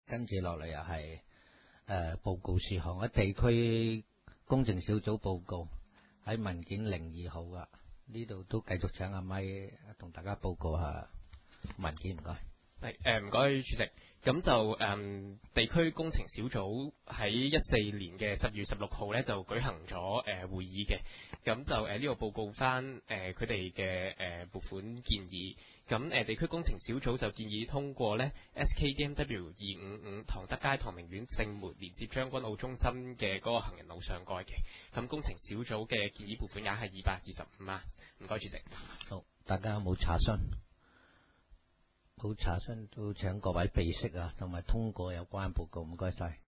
跟住落嚟又係報告事項，喺地區工程小組報告喺文件02號噶，呢度都繼續請阿咪同大家報告下文件，唔該。 係唔該主席。咁就地區工程小組喺14年嘅10月16號咧就舉行咗會議嘅，咁就呢度報告翻佢哋嘅撥款建議。咁地區工程小組就建議通過咧 SKDMW 255唐德街唐明苑聖梅連接將軍澳中心嘅嗰個行人路上蓋嘅。咁工程小組嘅建議撥款額係225萬。唔該主席。 好，大家有冇查詢？冇查詢都請各位備悉啊，同埋通過有關報告，唔該晒。